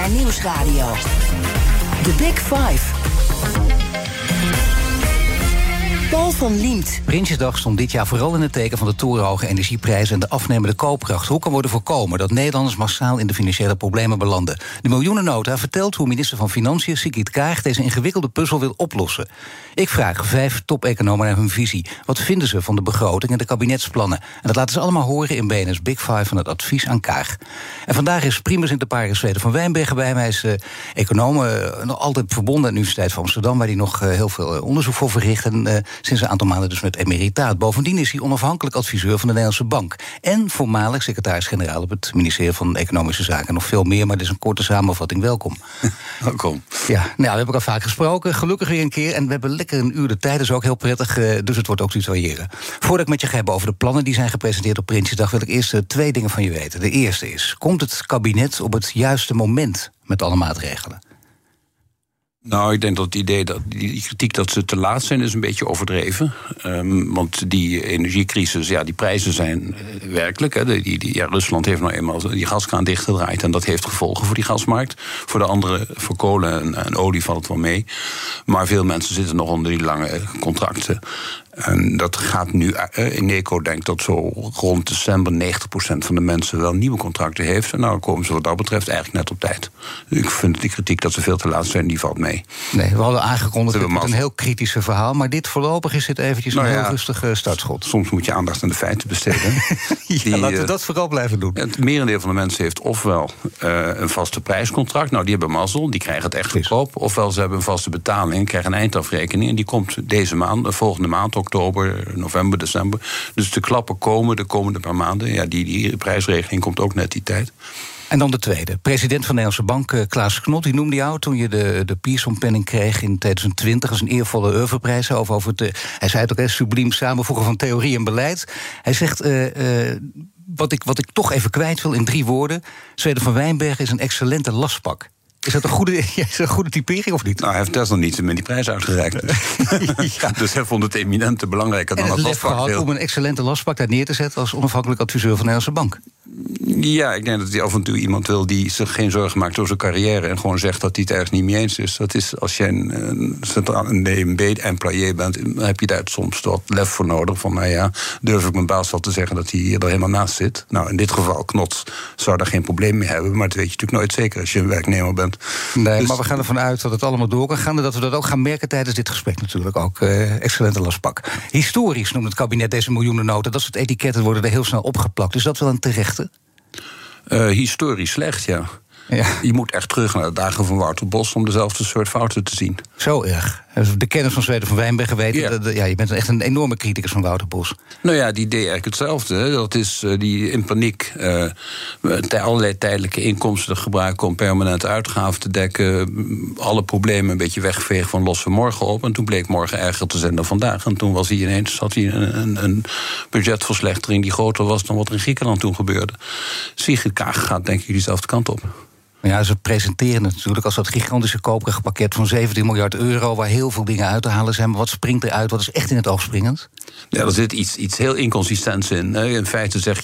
BNR Nieuwsradio. The Big Five. Paul van Liemt. Prinsjesdag stond dit jaar vooral in het teken van de torenhoge energieprijzen en de afnemende koopkracht. Hoe kan worden voorkomen dat Nederlanders massaal in de financiële problemen belanden? De miljoenennota vertelt hoe minister van Financiën Sigrid Kaag deze ingewikkelde puzzel wil oplossen. Ik vraag 5 top-economen naar hun visie. Wat vinden ze van de begroting en de kabinetsplannen? En dat laten ze allemaal horen in BNR's Big Five van het advies aan Kaag. En vandaag is primus inter pares Zweden van Wijnbergen bij mij. Hij is econoom, nog altijd verbonden aan de Universiteit van Amsterdam, waar hij nog heel veel onderzoek voor verricht. En sinds een aantal maanden dus met emeritaat. Bovendien is hij onafhankelijk adviseur van de Nederlandse Bank. En voormalig secretaris-generaal op het ministerie van Economische Zaken. Nog veel meer, maar dit is een korte samenvatting. Welkom. Welkom. Ja, nou, we hebben elkaar vaak gesproken. Gelukkig weer een keer. En we hebben lekker een uur de tijd. Dat is ook heel prettig. Dus het wordt ook tutoyeren. Voordat ik met je ga hebben over de plannen die zijn gepresenteerd op Prinsjesdag, wil ik eerst 2 dingen van je weten. De eerste is, komt het kabinet op het juiste moment met alle maatregelen? Nou, ik denk dat het idee dat die kritiek dat ze te laat zijn, is een beetje overdreven. Want die energiecrisis, ja, die prijzen zijn werkelijk. Hè, Rusland heeft nou eenmaal die gaskraan dichtgedraaid en dat heeft gevolgen voor die gasmarkt. Voor de andere, voor kolen en olie valt het wel mee. Maar veel mensen zitten nog onder die lange contracten. En dat gaat nu, Eneco denkt dat zo rond december 90% van de mensen wel nieuwe contracten heeft. En nou komen ze wat dat betreft eigenlijk net op tijd. Ik vind die kritiek dat ze veel te laat zijn, die valt mee. Nee, we hadden aangekondigd met een heel kritische verhaal. Maar dit voorlopig is dit eventjes een heel rustige startschot. Soms moet je aandacht aan de feiten besteden. Laten we dat vooral blijven doen. Het merendeel van de mensen heeft ofwel een vaste prijscontract. Nou, die hebben mazzel, die krijgen het echt goedkoop. Ofwel ze hebben een vaste betaling, krijgen een eindafrekening. En die komt deze maand, volgende maand, oktober, november, december. Dus de klappen komen de komende paar maanden. Ja, die prijsregeling komt ook net die tijd. En dan de tweede. President van de Nederlandse Bank, Klaas Knot, die noemde jou toen je de Pearson-penning kreeg in 2020 als een eervolle oeuvreprijs. Hij zei het ook, subliem samenvoegen van theorie en beleid. Hij zegt, wat ik toch even kwijt wil in 3 woorden. Zweden van Wijnbergen is een excellente lastpak. Is dat een goede typering of niet? Nou, hij heeft Tesla niet met die prijs uitgereikt. Ja. Dus hij vond het eminent belangrijker dan het lastpak. Gehad om een excellente lastpak daar neer te zetten als onafhankelijk adviseur van de Nederlandse Bank. Ja, ik denk dat hij af en toe iemand wil die zich geen zorgen maakt over zijn carrière en gewoon zegt dat hij het ergens niet mee eens is. Dat is als jij een DNB-employé bent, dan heb je daar soms wat lef voor nodig. Van, nou ja, durf ik mijn baas wel te zeggen dat hij hier er helemaal naast zit. Nou, in dit geval, Knot zou daar geen probleem mee hebben, maar dat weet je natuurlijk nooit zeker als je een werknemer bent. Nee, dus, maar we gaan ervan uit dat het allemaal door kan gaan en dat we dat ook gaan merken tijdens dit gesprek natuurlijk ook. Excellente lastpak. Historisch noemt het kabinet deze miljoenennota. Dat soort etiketten worden er heel snel opgeplakt. Is dat wel een terechte? Historisch slecht, ja. Je moet echt terug naar de dagen van Wouter Bos om dezelfde soort fouten te zien. Zo erg. De kennis van Zweden van Wijnbergen weten. Ja, je bent echt een enorme criticus van Wouter Bos. Nou ja, die deed eigenlijk hetzelfde. Dat is die in paniek allerlei tijdelijke inkomsten gebruiken om permanente uitgaven te dekken. Alle problemen een beetje wegvegen van lossen morgen op. En toen bleek morgen erger te zijn dan vandaag. En toen had hij een budgetverslechtering die groter was dan wat er in Griekenland toen gebeurde. Sigrid Kaag gaat denk ik diezelfde kant op. Ja, ze presenteren het natuurlijk als dat gigantische koopkrachtpakket van 17 miljard euro... waar heel veel dingen uit te halen zijn. Maar wat springt eruit? Wat is echt in het oog springend? Ja, er zit iets heel inconsistents in. In feite zeg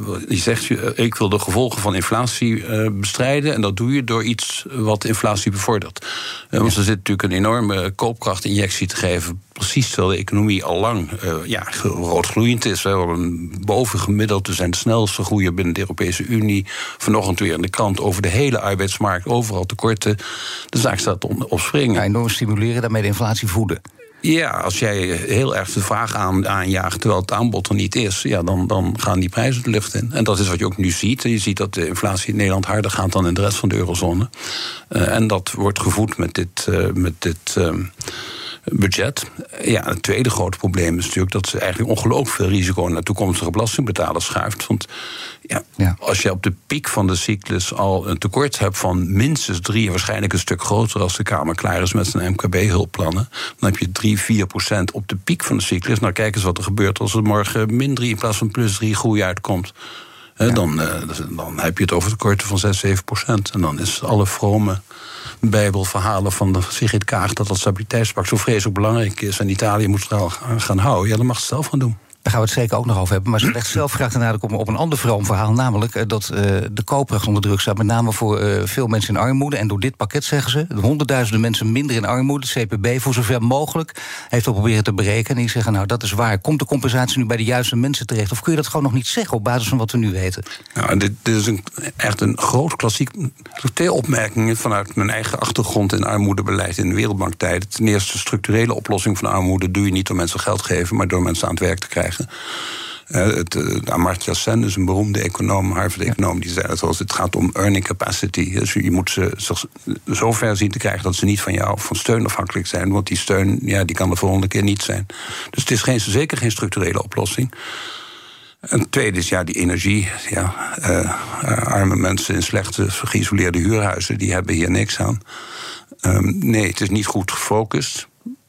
je, ik wil de gevolgen van inflatie bestrijden... en dat doe je door iets wat inflatie bevordert. Want er zit natuurlijk een enorme koopkrachtinjectie te geven... precies terwijl de economie al lang roodgloeiend is. We hebben bovengemiddeld, we zijn de snelste groeier binnen de Europese Unie. Vanochtend weer in de krant over de hele arbeidsmarkt, overal tekorten. De zaak staat op springen. Ja, enorm stimuleren, daarmee de inflatie voeden. Ja, als jij heel erg de vraag aanjaagt terwijl het aanbod er niet is... ja, dan gaan die prijzen de lucht in. En dat is wat je ook nu ziet. Je ziet dat de inflatie in Nederland harder gaat dan in de rest van de eurozone. En dat wordt gevoed met dit budget. Ja, het tweede grote probleem is natuurlijk dat ze eigenlijk ongelooflijk veel risico naar toekomstige belastingbetalers schuift. Want als je op de piek van de cyclus al een tekort hebt van minstens 3, waarschijnlijk een stuk groter als de Kamer klaar is met zijn MKB-hulpplannen, dan heb je 3-4% op de piek van de cyclus. Nou, kijk eens wat er gebeurt als er morgen min 3 in plaats van plus 3 groei uitkomt. Dan heb je het over tekorten van 6-7%. En dan is alle vrome bijbelverhalen van de Sigrid Kaag dat stabiliteitspact zo vreselijk belangrijk is en Italië moet er al aan gaan houden. Ja, dan mag het zelf gaan doen. Daar gaan we het zeker ook nog over hebben. Maar ze legt zelf graag de nadruk op een ander vroom verhaal. Namelijk dat de koopkracht onder druk staat. Met name voor veel mensen in armoede. En door dit pakket, zeggen ze, 100.000 mensen minder in armoede. Het CPB voor zover mogelijk heeft al proberen te berekenen. En die zeggen, nou, dat is waar. Komt de compensatie nu bij de juiste mensen terecht? Of kun je dat gewoon nog niet zeggen op basis van wat we nu weten? Nou, dit is echt een groot klassiek... Twee opmerkingen vanuit mijn eigen achtergrond in armoedebeleid in de Wereldbanktijd. Ten eerste, structurele oplossing van armoede doe je niet door mensen geld geven, maar door mensen aan het werk te krijgen. Amartya Sen is een beroemde econoom, Harvard-econoom, die zei dat het gaat om earning capacity. Dus je moet ze zo ver zien te krijgen dat ze niet van jou van steun afhankelijk zijn, want die steun die kan de volgende keer niet zijn. Dus het is zeker geen structurele oplossing. En het tweede is die energie. Arme mensen in slechte, geïsoleerde huurhuizen, die hebben hier niks aan. Nee, het is niet goed gefocust.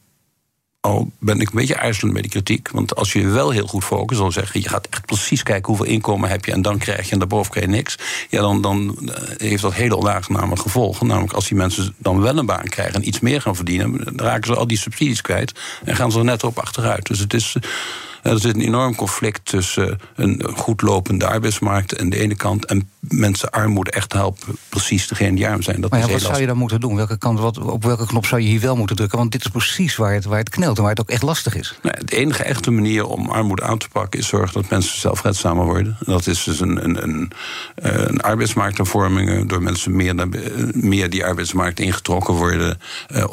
Al ben ik een beetje aarzelend bij die kritiek. Want als je wel heel goed focust, dan zeg je gaat echt precies kijken hoeveel inkomen heb je en dan krijg je en daarboven krijg je niks. Ja, dan heeft dat hele onaangename gevolgen. Namelijk als die mensen dan wel een baan krijgen en iets meer gaan verdienen, dan raken ze al die subsidies kwijt en gaan ze er net op achteruit. Dus er zit een enorm conflict tussen een goed lopende arbeidsmarkt aan de ene kant en mensen armoede echt helpen, precies degene die arm zijn. Maar wat zou je dan moeten doen? Op welke knop zou je hier wel moeten drukken? Want dit is precies waar het knelt en waar het ook echt lastig is. De enige echte manier om armoede aan te pakken is zorgen dat mensen zelfredzamer worden. Dat is dus een arbeidsmarkthervormingen, door mensen meer die arbeidsmarkt ingetrokken worden,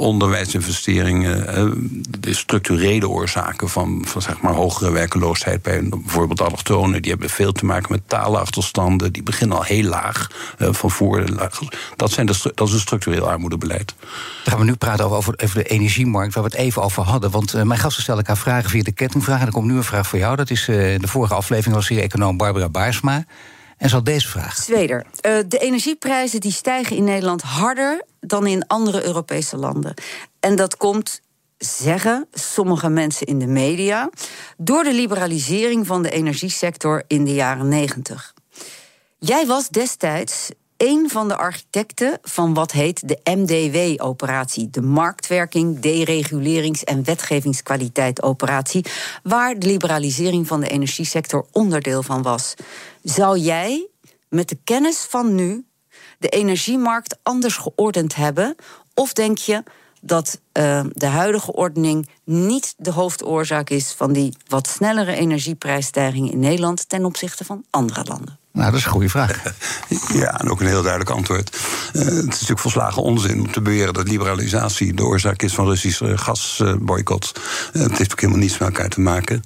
onderwijsinvesteringen, de structurele oorzaken van zeg maar hogere werkeloosheid bij bijvoorbeeld allochtonen. Die hebben veel te maken met taalachterstanden. Die beginnen al heel laag van voor. Dat is een structureel armoedebeleid. Dan gaan we nu praten over de energiemarkt, waar we het even over hadden. Want mijn gasten stellen elkaar vragen via de kettingvraag. En er komt nu een vraag voor jou. Dat is de vorige aflevering was hier econoom Barbara Baarsma. En ze had deze vraag. Zweder, de energieprijzen die stijgen in Nederland harder dan in andere Europese landen. En dat komt, zeggen sommige mensen in de media, door de liberalisering van de energiesector in de jaren 90. Jij was destijds een van de architecten van wat heet de MDW-operatie, de Marktwerking, Deregulerings- en Wetgevingskwaliteit-operatie, waar de liberalisering van de energiesector onderdeel van was. Zou jij met de kennis van nu de energiemarkt anders geordend hebben? Of denk je dat de huidige ordening niet de hoofdoorzaak is van die wat snellere energieprijsstijging in Nederland ten opzichte van andere landen? Nou, dat is een goede vraag. Ja, en ook een heel duidelijk antwoord. Het is natuurlijk volslagen onzin om te beweren dat liberalisatie de oorzaak is van Russische gasboycott. Het heeft ook helemaal niets met elkaar te maken.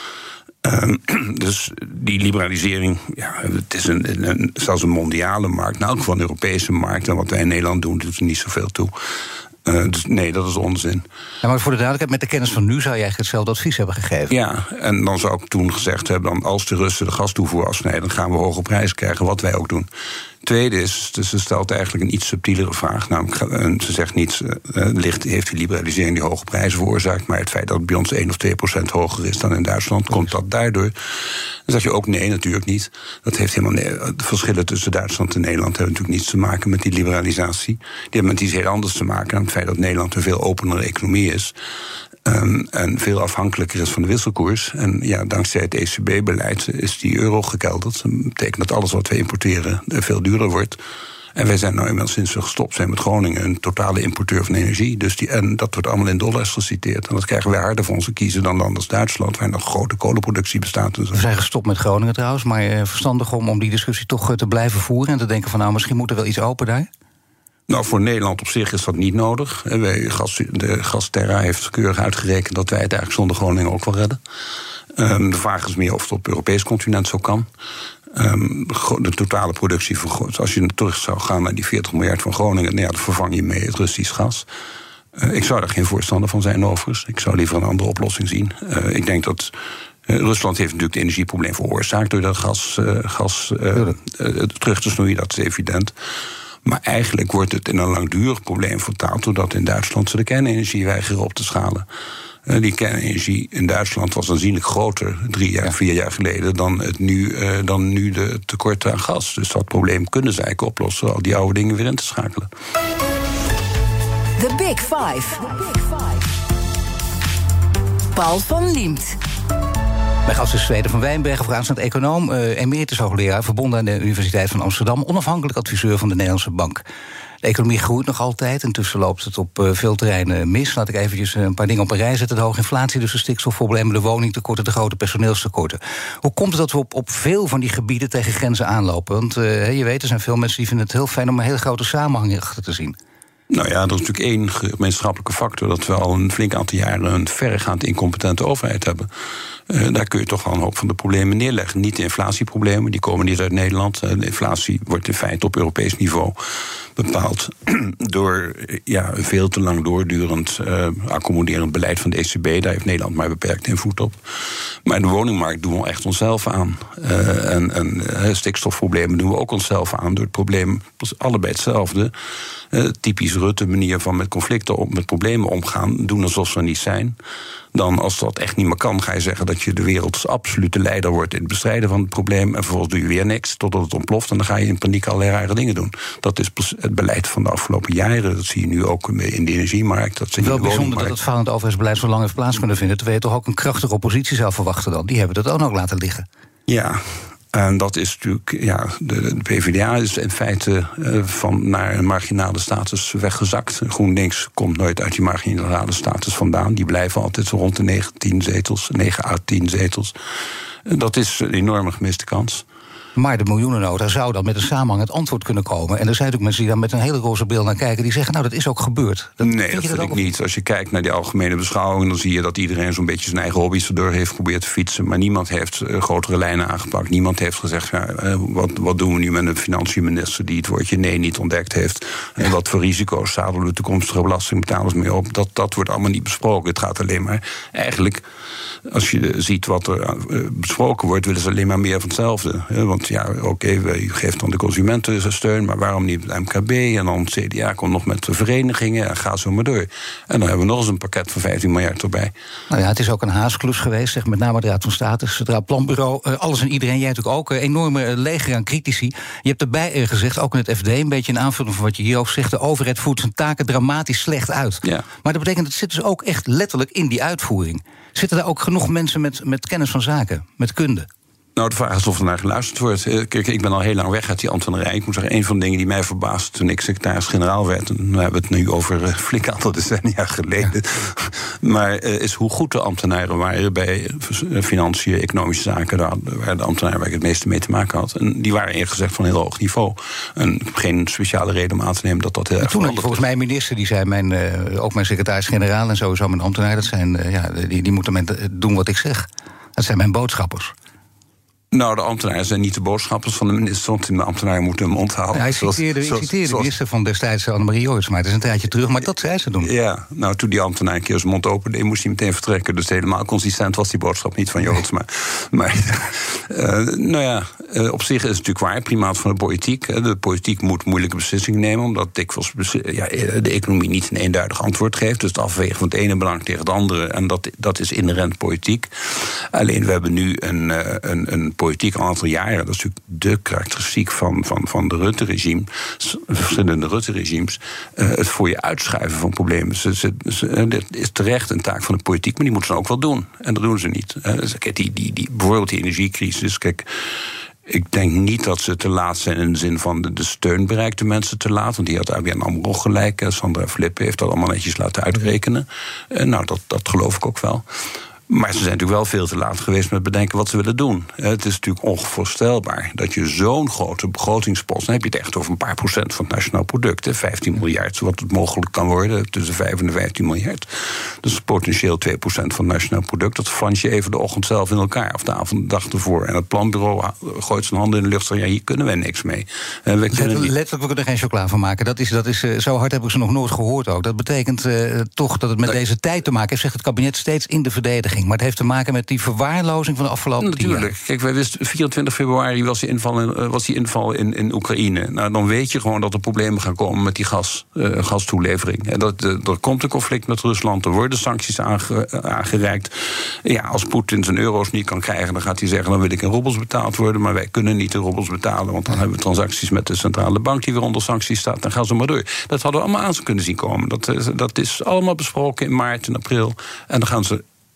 Dus die liberalisering, het is zelfs een mondiale markt, nou ook van een Europese markt. En wat wij in Nederland doen, doet er niet zoveel toe. Dus nee, dat is onzin. Ja, maar voor de duidelijkheid, met de kennis van nu zou je eigenlijk hetzelfde advies hebben gegeven. Ja, en dan zou ik toen gezegd hebben, dan als de Russen de gastoevoer afsnijden, dan gaan we hoge prijzen krijgen, wat wij ook doen. Tweede is, dus ze stelt eigenlijk een iets subtielere vraag. Namelijk, ze zegt niet, heeft die liberalisering die hoge prijzen veroorzaakt, maar het feit dat het bij ons 1 of 2% hoger is dan in Duitsland, komt dat daardoor? Dan zeg je ook nee, natuurlijk niet. Dat heeft helemaal de verschillen tussen Duitsland en Nederland hebben natuurlijk niets te maken met die liberalisatie. Die hebben met iets heel anders te maken, aan het feit dat Nederland een veel openere economie is. En veel afhankelijker is van de wisselkoers. En dankzij het ECB-beleid is die euro gekelderd. Dat betekent dat alles wat we importeren veel duurder wordt. En wij zijn nou eenmaal sinds we gestopt zijn met Groningen een totale importeur van energie. En dat wordt allemaal in dollars geciteerd. En dat krijgen wij harder voor onze kiezen dan landen als Duitsland, waar nog grote kolenproductie bestaat. En zo. We zijn gestopt met Groningen trouwens, maar verstandig om die discussie toch te blijven voeren en te denken van misschien moet er wel iets open daar? Nou, voor Nederland op zich is dat niet nodig. De Gasterra heeft keurig uitgerekend dat wij het eigenlijk zonder Groningen ook wel redden. De vraag is meer of het op het Europees continent zo kan. De totale productie van, als je terug zou gaan naar die 40 miljard van Groningen, dat vervang je mee het Russisch gas. Ik zou daar geen voorstander van zijn overigens. Ik zou liever een andere oplossing zien. Ik denk dat Rusland heeft natuurlijk het energieprobleem veroorzaakt door dat gas terug te snoeien, dat is evident. Maar eigenlijk wordt het in een langdurig probleem vertaald doordat in Duitsland ze de kernenergie weigeren op te schalen. Die kernenergie in Duitsland was aanzienlijk groter 4 jaar geleden dan nu de tekort aan gas. Dus dat probleem kunnen ze eigenlijk oplossen door al die oude dingen weer in te schakelen. The Big Five. Paul van Liemt. Mijn gast is Zweden van Wijnbergen, vooraanstaand econoom, emeritus hoogleraar, verbonden aan de Universiteit van Amsterdam, onafhankelijk adviseur van de Nederlandse Bank. De economie groeit nog altijd, intussen loopt het op veel terreinen mis. Laat ik eventjes een paar dingen op een rij zetten. De hoge inflatie, dus de stikstofproblemen, de woningtekorten, de grote personeelstekorten. Hoe komt het dat we op veel van die gebieden tegen grenzen aanlopen? Want je weet, er zijn veel mensen die vinden het heel fijn om een hele grote samenhang achter te zien. Nou ja, er is natuurlijk één gemeenschappelijke factor, dat we al een flink aantal jaren een verregaand incompetente overheid hebben. Daar kun je toch wel een hoop van de problemen neerleggen. Niet de inflatieproblemen, die komen niet uit Nederland. De inflatie wordt in feite op Europees niveau bepaald door een veel te lang doordurend accommoderend beleid van de ECB. Daar heeft Nederland maar beperkt invloed op. Maar de woningmarkt doen we echt onszelf aan. En stikstofproblemen doen we ook onszelf aan. Door het probleem allebei hetzelfde. Typisch Rutte manier van met conflicten, met problemen omgaan, doen alsof ze er niet zijn. Dan, als dat echt niet meer kan, ga je zeggen dat je de werelds absolute leider wordt in het bestrijden van het probleem. En vervolgens doe je weer niks totdat het ontploft. En dan ga je in paniek allerlei rare dingen doen. Dat is het beleid van de afgelopen jaren. Dat zie je nu ook in de energiemarkt. Dat zie je wel bijzonder dat het falend overheidsbeleid zo lang heeft plaats kunnen vinden. Terwijl je toch ook een krachtige oppositie zou verwachten dan. Die hebben dat ook nog laten liggen. Ja. En dat is natuurlijk, de PvdA is in feite naar een marginale status weggezakt. GroenLinks komt nooit uit die marginale status vandaan. Die blijven altijd zo rond de 9 à 10 zetels. Dat is een enorme gemiste kans. Maar de miljoenennota zou dan met een samenhangend antwoord kunnen komen. En er zijn ook mensen die dan met een hele roze bril naar kijken, die zeggen, nou, dat is ook gebeurd. Nee, dat vind ik niet. Als je kijkt naar die algemene beschouwing, dan zie je dat iedereen zo'n beetje zijn eigen hobby's erdoor heeft geprobeerd te fietsen. Maar niemand heeft grotere lijnen aangepakt. Niemand heeft gezegd, wat doen we nu met een financiënminister die het woordje nee niet ontdekt heeft? En wat voor risico's zadelen de toekomstige belastingbetalers mee op? Dat wordt allemaal niet besproken. Het gaat alleen maar, eigenlijk, als je ziet wat er besproken wordt, willen ze alleen maar meer van hetzelfde. Want u geeft dan de consumentensteun, maar waarom niet het MKB? En dan het CDA komt nog met de verenigingen en gaat zo maar door. En dan hebben we nog eens een pakket van 15 miljard erbij. Nou ja, het is ook een haasklus geweest, zeg, met name de Raad van State, het Centraal Planbureau, alles en iedereen. Jij natuurlijk ook, enorme leger aan critici. Je hebt erbij gezegd, ook in het FD, een beetje een aanvulling van wat je hier ook zegt, de overheid voert zijn taken dramatisch slecht uit. Ja. Maar dat betekent, het zit dus ook echt letterlijk in die uitvoering. Zitten daar ook genoeg mensen met kennis van zaken, met kunde? Nou, de vraag is of er naar geluisterd wordt. Kijk, ik ben al heel lang weg uit die ambtenarij. Ik moet zeggen, een van de dingen die mij verbaasde toen ik secretaris-generaal werd, en we hebben het nu over een flink aantal decennia geleden, maar is hoe goed de ambtenaren waren bij financiën, economische zaken, waar de ambtenaren waar ik het meeste mee te maken had. En die waren eerlijk gezegd van heel hoog niveau. En geen speciale reden om aan te nemen dat heel erg toen had je volgens mij een minister die zei, ook mijn secretaris-generaal en sowieso mijn ambtenaar, dat zijn, die moeten doen wat ik zeg. Dat zijn mijn boodschappers. Nou, de ambtenaren zijn niet de boodschappers van de minister, want de ambtenaren moeten hun mond houden. Ja, ik citeerde de minister van destijds, Annemarie Joorts, maar het is een tijdje terug, maar dat zei ze toen. Ja, nou, toen die ambtenaar een keer zijn mond opende, moest hij meteen vertrekken. Dus helemaal consistent was die boodschap niet van Joorts. Maar op zich is het natuurlijk waar, primaat van de politiek. De politiek moet moeilijke beslissingen nemen, omdat dikwijls de economie niet een eenduidig antwoord geeft. Dus het afwegen van het ene belang tegen het andere, en dat is inherent politiek. Alleen, we hebben nu een politiek al een aantal jaren, dat is natuurlijk de karakteristiek van de Rutte-regime, verschillende Rutte-regimes, het voor je uitschuiven van problemen. Dat is terecht een taak van de politiek, maar die moeten ze ook wel doen. En dat doen ze niet. Bijvoorbeeld die energiecrisis, kijk, ik denk niet dat ze te laat zijn in de zin van de steun bereikt de mensen te laat. Want die had ABN AMRO gelijk. Sandra Flippen heeft dat allemaal netjes laten uitrekenen. Dat geloof ik ook wel. Maar ze zijn natuurlijk wel veel te laat geweest met bedenken wat ze willen doen. Het is natuurlijk onvoorstelbaar dat je zo'n grote begrotingspost, dan heb je het echt over een paar procent van het nationaal product, 15 miljard, wat het mogelijk kan worden, tussen 5 en 15 miljard. Dus potentieel 2% van het nationaal product. Dat flans je even de ochtend zelf in elkaar, of de avond, de dag ervoor. En het planbureau gooit zijn handen in de lucht en zegt, hier kunnen wij niks mee. Letterlijk, we kunnen er geen chocola van maken. Dat is, zo hard heb ik ze nog nooit gehoord ook. Dat betekent toch dat het met deze tijd te maken heeft, zegt het kabinet steeds in de verdediging. Maar het heeft te maken met die verwaarlozing van de afgelopen 10 jaar. Natuurlijk. Kijk, wij wisten 24 februari was die inval in Oekraïne. Nou, dan weet je gewoon dat er problemen gaan komen met die gastoelevering. En er komt een conflict met Rusland, er worden sancties aangereikt. Ja, als Poetin zijn euro's niet kan krijgen, dan gaat hij zeggen, dan wil ik in roebels betaald worden, maar wij kunnen niet in roebels betalen, want dan hebben we transacties met de centrale bank die weer onder sancties staat. Dan gaan ze maar door. Dat hadden we allemaal aan kunnen zien komen. Dat is allemaal besproken in maart en april. En dan gaan ze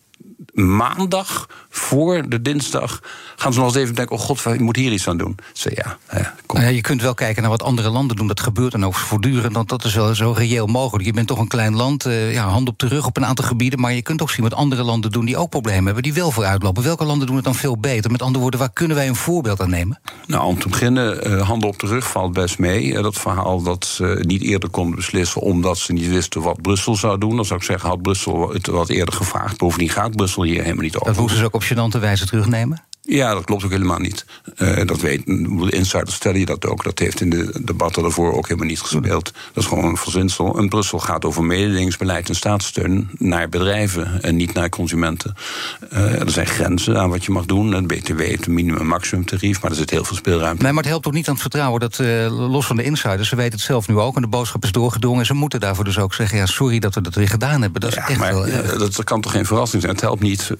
maandag voor de dinsdag gaan ze nog eens even denken, oh god, we moeten hier iets aan doen. Ze kom. Je kunt wel kijken naar wat andere landen doen. Dat gebeurt dan ook voortdurend, want dat is wel zo reëel mogelijk. Je bent toch een klein land, hand op de rug op een aantal gebieden, maar je kunt ook zien wat andere landen doen die ook problemen hebben, die wel vooruitlopen. Welke landen doen het dan veel beter? Met andere woorden, waar kunnen wij een voorbeeld aan nemen? Nou, om te beginnen, handen op de rug valt best mee. Dat verhaal dat ze niet eerder konden beslissen omdat ze niet wisten wat Brussel zou doen. Dan zou ik zeggen, had Brussel het wat eerder gevraagd. Bovendien gaat Brussel hier helemaal niet over. Dat moesten ze ook op gênante wijze terugnemen? Ja, dat klopt ook helemaal niet. Dat de insiders stellen je dat ook. Dat heeft in de debatten daarvoor ook helemaal niet gespeeld. Dat is gewoon een verzinsel. En Brussel gaat over mededingingsbeleid en staatssteun naar bedrijven en niet naar consumenten. Er zijn grenzen aan wat je mag doen. Het BTW heeft een minimum-maximum-tarief, maar er zit heel veel speelruimte. Nee, maar het helpt ook niet aan het vertrouwen. Dat los van de insiders, ze weten het zelf nu ook en de boodschap is doorgedrongen. En ze moeten daarvoor dus ook zeggen, ja, sorry dat we dat weer gedaan hebben. Dat is echt maar, wel erg. Dat kan toch geen verrassing zijn? Het helpt niet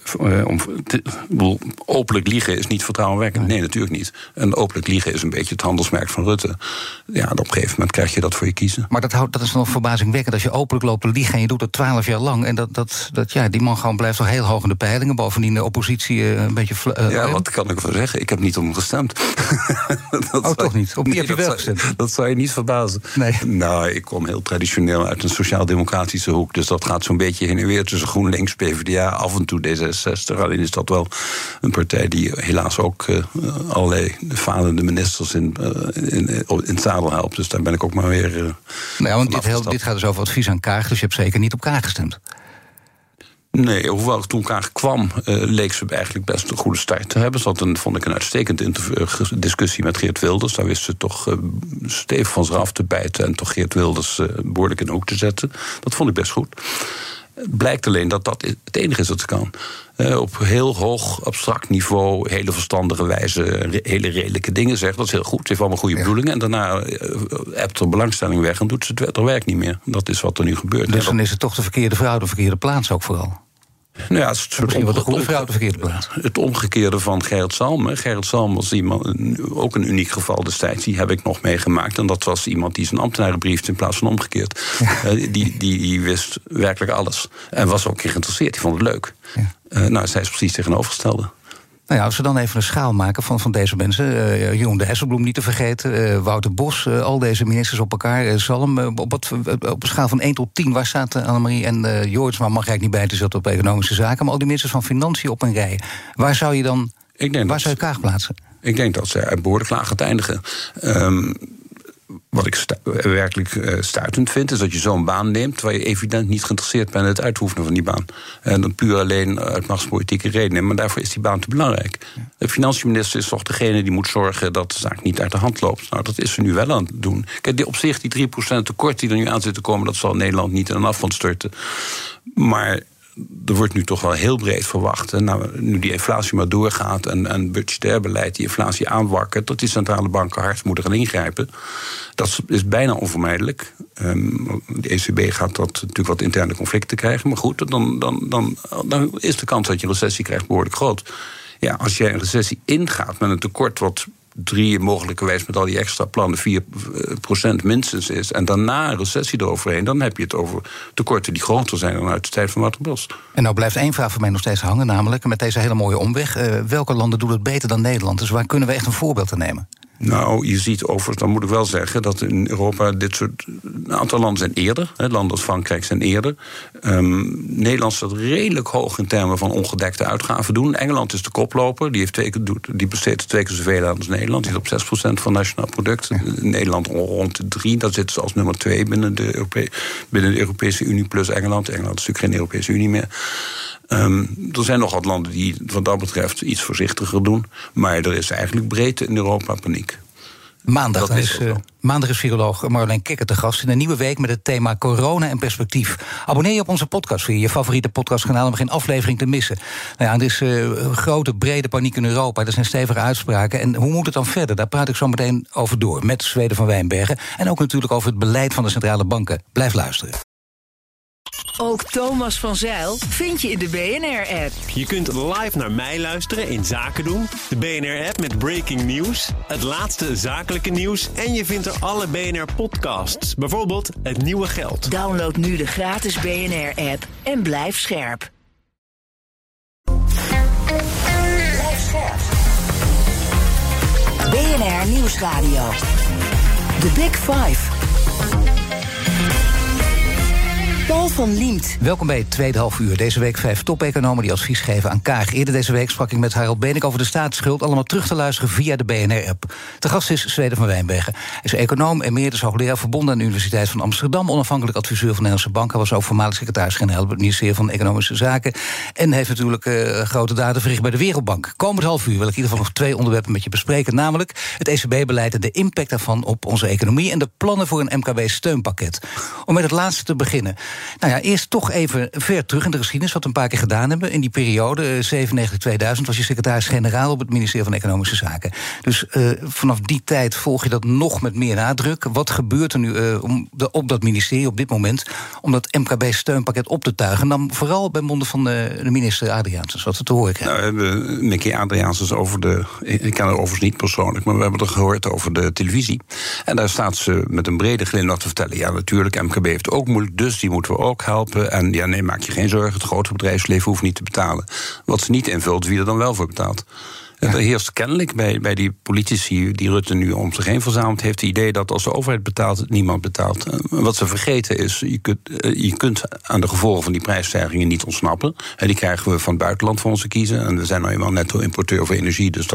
openlijk liegen is niet vertrouwenwekkend. Nee, natuurlijk niet. En openlijk liegen is een beetje het handelsmerk van Rutte. Ja, op een gegeven moment krijg je dat voor je kiezen. Maar dat is nog verbazingwekkend. Als je openlijk loopt te liegen en je doet dat 12 jaar lang. En die man gewoon blijft toch heel hoog in de peilingen. Bovendien de oppositie een beetje... wat kan ik ervan zeggen? Ik heb niet op hem gestemd. Toch niet? Op wie heb je wel gestemd? Dat zou je niet verbazen. Nee. Nou, ik kom heel traditioneel uit een sociaal-democratische hoek. Dus dat gaat zo'n beetje heen en weer tussen GroenLinks, PvdA, af en toe D66. Alleen is dat wel een partij die helaas ook allerlei falende ministers in het zadel helpt. Dus daar ben ik ook maar weer... dit gaat dus over advies aan Kaag, dus je hebt zeker niet op Kaag gestemd. Nee, hoewel toen Kaag kwam, leek ze eigenlijk best een goede start te hebben. Vond ik een uitstekende discussie met Geert Wilders. Daar wist ze toch stevig van zich af te bijten en toch Geert Wilders behoorlijk in de hoek te zetten. Dat vond ik best goed. Het blijkt alleen dat dat het enige is dat ze kan. Op heel hoog, abstract niveau, hele verstandige wijze, hele redelijke dingen zeggen. Dat is heel goed, ze heeft allemaal goede bedoelingen. En daarna hebt er belangstelling weg en doet ze het werk niet meer. Dat is wat er nu gebeurt. Dus dan is het toch de verkeerde vrouw, de verkeerde plaats ook vooral? Nou ja, misschien wel de goede vrouw de verkeerde plaats. Het omgekeerde van Gerrit Salm. Gerrit Salm was ook een uniek geval destijds. Die heb ik nog meegemaakt. En dat was iemand die zijn ambtenaren briefde in plaats van omgekeerd. Ja. Die wist werkelijk alles. En was ook geïnteresseerd. Die vond het leuk. Ja. Zij is precies tegenovergestelde. Nou ja, als we dan even een schaal maken van deze mensen. Jeroen Dijsselbloem niet te vergeten. Wouter Bos, al deze ministers op elkaar. Salm, op een schaal van 1 tot 10, waar staat Annemarie en Jorritsma mag eigenlijk niet bij te zetten op economische zaken. Maar al die ministers van Financiën op een rij. Waar zou je dan zou je Kaag plaatsen? Ik denk dat zij behoorlijk laag gaat eindigen. Wat ik werkelijk stuitend vind, is dat je zo'n baan neemt terwijl je evident niet geïnteresseerd bent in het uitoefenen van die baan. En dan puur alleen uit machtspolitieke redenen. Maar daarvoor is die baan te belangrijk. De financiënminister is toch degene die moet zorgen dat de zaak niet uit de hand loopt. Nou, dat is ze nu wel aan het doen. Kijk, op zich die 3% tekort die er nu aan zit te komen, dat zal Nederland niet in een afgrond storten. Maar er wordt nu toch wel heel breed verwacht. Nu die inflatie maar doorgaat en budgetair beleid die inflatie aanwakkert, dat die centrale banken hard moeten gaan ingrijpen. Dat is bijna onvermijdelijk. De ECB gaat dat natuurlijk wat interne conflicten krijgen. Maar goed, dan is de kans dat je een recessie krijgt behoorlijk groot. Ja, als jij een recessie ingaat met een tekort wat 3 mogelijkerwijs met al die extra plannen 4% minstens is, en daarna een recessie eroverheen, dan heb je het over tekorten die groter zijn dan uit de tijd van Wouter Bos. En nou blijft één vraag voor mij nog steeds hangen, namelijk met deze hele mooie omweg. Welke landen doen het beter dan Nederland? Dus waar kunnen we echt een voorbeeld aan nemen? Nou, je ziet overigens, dan moet ik wel zeggen dat in Europa een aantal landen zijn eerder. Landen als Frankrijk zijn eerder. Nederland staat redelijk hoog in termen van ongedekte uitgaven doen. Engeland is de koploper. Die besteedt 2 keer zoveel aan als Nederland. Die zit op 6% van nationaal product. Ja. Nederland rond de 3. Dat zit ze als nummer 2 binnen de Europese Unie plus Engeland. Engeland is natuurlijk geen Europese Unie meer. Er zijn nog wat landen die wat dat betreft iets voorzichtiger doen. Maar er is eigenlijk breedte in Europa paniek. Maandag is viroloog Marjolein Kikker te gast in een nieuwe week met het thema corona en perspectief. Abonneer je op onze podcast via je favoriete podcastkanaal om geen aflevering te missen. Nou ja, er is grote, brede paniek in Europa. Er zijn stevige uitspraken. En hoe moet het dan verder? Daar praat ik zo meteen over door met Zweden van Wijnbergen. En ook natuurlijk over het beleid van de centrale banken. Blijf luisteren. Ook Thomas van Zijl vind je in de BNR-app. Je kunt live naar mij luisteren in Zaken doen. De BNR-app met breaking news, het laatste zakelijke nieuws. En je vindt er alle BNR-podcasts. Bijvoorbeeld Het Nieuwe Geld. Download nu de gratis BNR-app en blijf scherp. BNR Nieuwsradio. The Big Five. Paul van Liemt. Welkom bij het tweede halfuur. Deze week 5 top-economen die advies geven aan Kaag. Eerder deze week sprak ik met Harold Benink over de staatsschuld. Allemaal terug te luisteren via de BNR-app. De gast is Zweden van Wijnbergen. Hij is econoom, emeritus hoogleraar verbonden aan de Universiteit van Amsterdam. Onafhankelijk adviseur van de Nederlandse Bank. Hij was ook voormalig secretaris-generaal bij het ministerie van Economische Zaken. En heeft natuurlijk grote daden verricht bij de Wereldbank. Komend halfuur wil ik in ieder geval nog 2 onderwerpen met je bespreken. Namelijk het ECB-beleid en de impact daarvan op onze economie. En de plannen voor een MKB-steunpakket. Om met het laatste te beginnen. Nou ja, eerst toch even ver terug in de geschiedenis, wat we een paar keer gedaan hebben. In die periode, 97-2000, was je secretaris-generaal op het ministerie van Economische Zaken. Dus vanaf die tijd volg je dat nog met meer nadruk. Wat gebeurt er nu op dat ministerie op dit moment om dat MKB-steunpakket op te tuigen? En dan vooral bij monden van de minister Adriaansens, wat we te horen krijgen. Nou, we hebben Mickey Adriaansens ik ken haar overigens niet persoonlijk, maar we hebben het gehoord over de televisie. En daar staat ze met een brede glimlach te vertellen, ja natuurlijk, MKB heeft ook moeilijk, dus die moeten we ook helpen. En ja, nee, maak je geen zorgen, het grote bedrijfsleven hoeft niet te betalen. Wat ze niet invult, wie er dan wel voor betaalt. Ja. Er heerst kennelijk bij die politici die Rutte nu om zich heen verzamelt, heeft het idee dat als de overheid betaalt, niemand betaalt. Wat ze vergeten is, je kunt aan de gevolgen van die prijsstijgingen niet ontsnappen. En die krijgen we van het buitenland voor ons te kiezen. En we zijn nou eenmaal netto-importeur voor energie, dus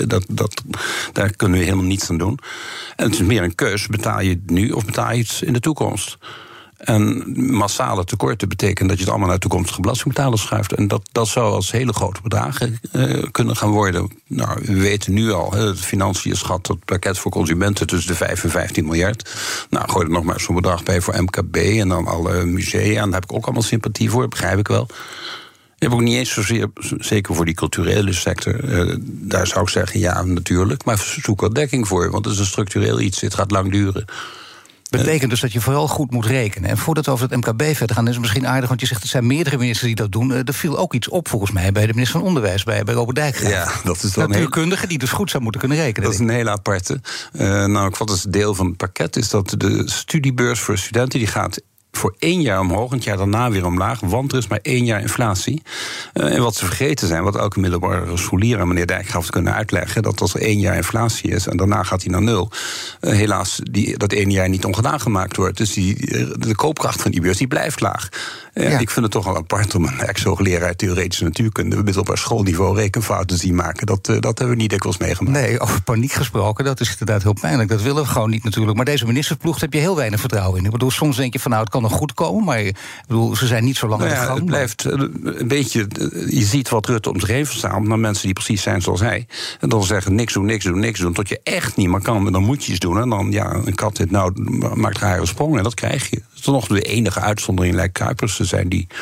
daar kunnen we helemaal niets aan doen. En het is meer een keus, betaal je het nu of betaal je het in de toekomst? En massale tekorten betekent dat je het allemaal naar toekomstige belastingbetalers schuift. En dat zou als hele grote bedragen kunnen gaan worden. Nou, we weten nu al, de financiën schat het pakket voor consumenten tussen de 5 en 15 miljard. Nou, gooi er nog maar zo'n bedrag bij voor MKB en dan alle musea. En daar heb ik ook allemaal sympathie voor, begrijp ik wel. Je hebt ook niet eens zozeer, zeker voor die culturele sector, daar zou ik zeggen, ja, natuurlijk. Maar zoek er dekking voor, want het is een structureel iets. Het gaat lang duren. Betekent dus dat je vooral goed moet rekenen. En voordat we over het MKB verder gaan, is het misschien aardig, want je zegt, er zijn meerdere ministers die dat doen. Er viel ook iets op, volgens mij, bij de minister van Onderwijs, bij Robert Dijkgraaf. Ja, dat is dan natuurkundige die dus goed zou moeten kunnen rekenen. Dat is een hele aparte. Wat is deel van het pakket, is dat de studiebeurs voor studenten, die gaat voor 1 jaar omhoog, en het jaar daarna weer omlaag, want er is maar 1 jaar inflatie. En wat ze vergeten zijn, wat elke middelbare scholier aan meneer Dijkgraaf kunnen uitleggen, dat als er 1 jaar inflatie is en daarna gaat hij naar 0, helaas dat 1 jaar niet ongedaan gemaakt wordt. Dus de koopkracht van die beurs die blijft laag. Ja. Ik vind het toch wel apart om een ex-hoogleraar theoretische natuurkunde op middelbaar schoolniveau rekenfouten te zien maken. Dat hebben we niet dikwijls meegemaakt. Nee, over paniek gesproken, dat is inderdaad heel pijnlijk. Dat willen we gewoon niet natuurlijk. Maar deze ministersploeg heb je heel weinig vertrouwen in. Ik bedoel, soms denk je van nou, het kan nog goed komen, maar ik bedoel, ze zijn niet zo lang aan de gang. Het blijft een beetje, je ziet wat Rutte om zich heen verzamelt naar mensen die precies zijn zoals hij. En dan zeggen niks doen, tot je echt niet meer kan. En dan moet je iets doen. En dan, ja, een kat dit nou maakt rare sprongen en dat krijg je. Het is nog de enige uitzondering, lijkt Kuipers te zijn, die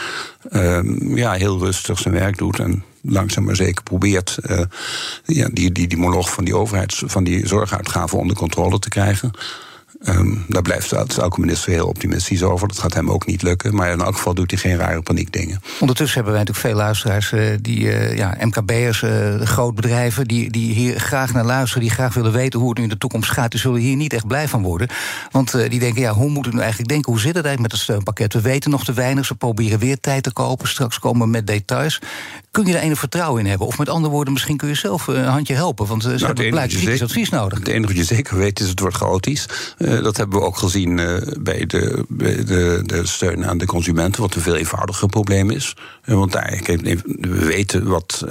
heel rustig zijn werk doet en langzaam maar zeker probeert die moloch van die overheids, van die zorguitgaven onder controle te krijgen. Daar blijft elke minister heel optimistisch over. Dat gaat hem ook niet lukken. Maar in elk geval doet hij geen rare paniekdingen. Ondertussen hebben wij natuurlijk veel luisteraars, MKB'ers, grootbedrijven, die hier graag naar luisteren, die graag willen weten hoe het nu in de toekomst gaat. Die zullen hier niet echt blij van worden. Want die denken, ja, hoe moet het nu eigenlijk denken? Hoe zit het eigenlijk met het steunpakket? We weten nog te weinig. Ze proberen weer tijd te kopen. Straks komen we met details. Kun je daar enig vertrouwen in hebben? Of met andere woorden, misschien kun je zelf een handje helpen. Want ze hebben kritisch advies nodig. Het enige wat je zeker weet is, het wordt chaotisch. Dat hebben we ook gezien bij de steun aan de consumenten, wat een veel eenvoudiger probleem is. Want we weten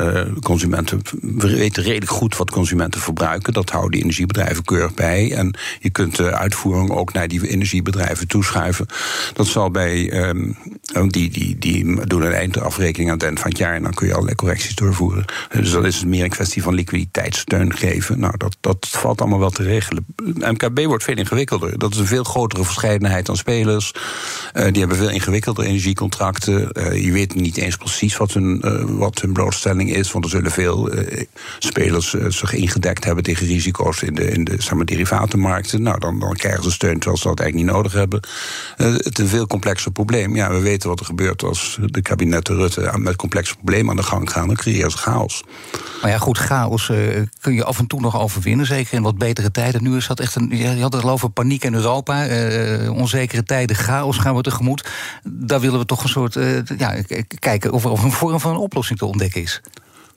we weten redelijk goed wat consumenten verbruiken. Dat houden die energiebedrijven keurig bij. En je kunt de uitvoering ook naar die energiebedrijven toeschuiven. Dat zal bij die doen een eindafrekening aan het eind van het jaar en dan kun je allerlei correcties doorvoeren. Dus dat is meer een kwestie van liquiditeitssteun geven. Nou, dat valt allemaal wel te regelen. MKB wordt veel ingewikkelder. Dat is een veel grotere verscheidenheid aan spelers. Die hebben veel ingewikkelder energiecontracten. Je weet niet eens precies wat hun blootstelling is, want er zullen veel spelers zich ingedekt hebben tegen risico's in de derivatenmarkten. Nou, dan krijgen ze steun terwijl ze dat eigenlijk niet nodig hebben. Het is een veel complexer probleem. Ja, we weten wat er gebeurt als de kabinetten Rutte met complexe problemen aan de gang gaan. Dan creëren ze chaos. Maar ja, goed, chaos kun je af en toe nog overwinnen, zeker in wat betere tijden. Nu is dat echt je had het al over paniek in Europa, onzekere tijden, chaos gaan we tegemoet. Daar willen we toch een soort kijken of er een vorm van een oplossing te ontdekken is.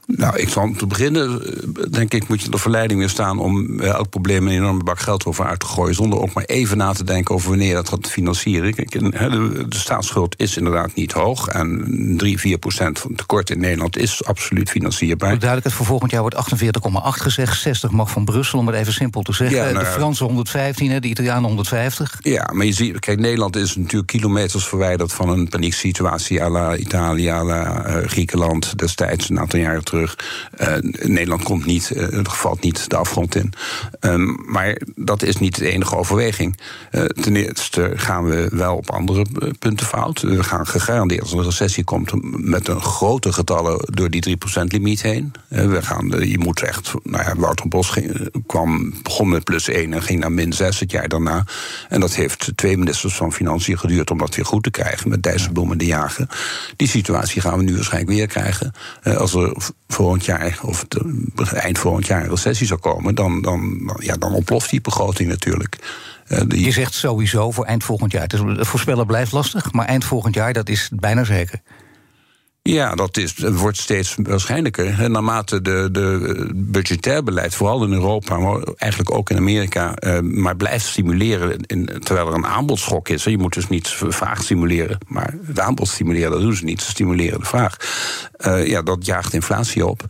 Nou, ik zal om te beginnen, denk ik, moet je de verleiding weer staan om elk probleem een enorme bak geld over uit te gooien, zonder ook maar even na te denken over wanneer dat gaat financieren. Kijk, de staatsschuld is inderdaad niet hoog en 3-4% van tekort in Nederland is absoluut financierbaar. Duidelijkheid, voor volgend jaar wordt 48,8 gezegd, 60 mag van Brussel, om het even simpel te zeggen. Ja, de Fransen 115, de Italianen 150. Ja, maar je ziet, kijk, Nederland is natuurlijk kilometers verwijderd van een panieksituatie à la Italië, à la Griekenland destijds, een aantal jaren terug. Nederland komt niet, valt niet de afgrond in. Maar dat is niet de enige overweging. Ten eerste gaan we wel op andere punten fout. We gaan gegarandeerd, als er een recessie komt, met een grote getallen door die 3%-limiet heen. Je moet echt, Wouter Bos begon met +1 en ging naar -6 het jaar daarna. En dat heeft 2 ministers van Financiën geduurd om dat weer goed te krijgen, met Dijsselbloem en De Jager. Die situatie gaan we nu waarschijnlijk weer krijgen. Als er volgend jaar, of eind volgend jaar, een recessie zou komen, dan ontploft die begroting natuurlijk. Je zegt sowieso voor eind volgend jaar. Het voorspellen blijft lastig, maar eind volgend jaar, dat is bijna zeker. Ja, het wordt steeds waarschijnlijker. En naarmate de budgetair beleid, vooral in Europa, maar eigenlijk ook in Amerika, maar blijft stimuleren terwijl er een aanbodschok is. Je moet dus niet vraag stimuleren, maar het aanbod stimuleren, dat doen ze niet. Ze stimuleren de vraag. Dat jaagt inflatie op.